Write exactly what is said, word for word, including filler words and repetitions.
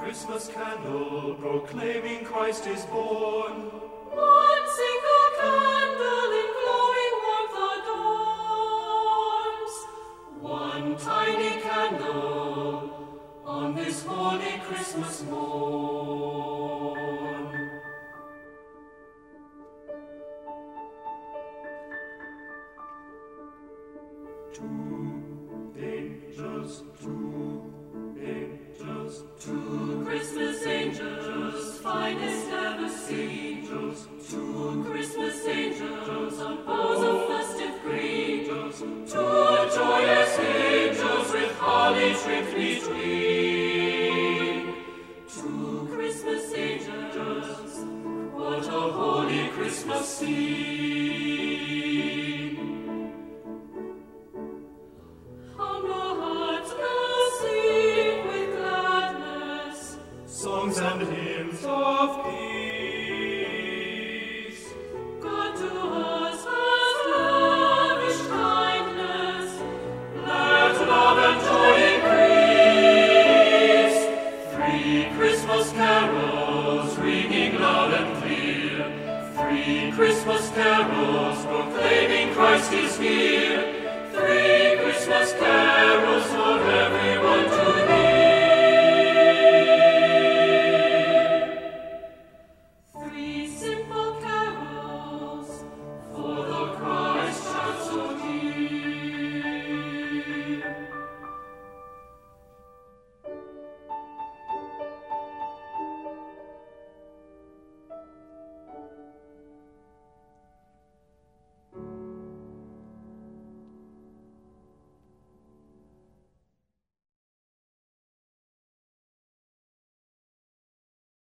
Christmas candle proclaiming Christ is born. One single candle in glowing warmth adorns. One tiny candle on this holy Christmas morn. Two angels, two angels, Two Christmas angels, finest ever seen. angels, Two Christmas angels on boughs of festive green. angels, Two joyous angels with holly trimmed between. Two Christmas angels, what a holy Christmas scene.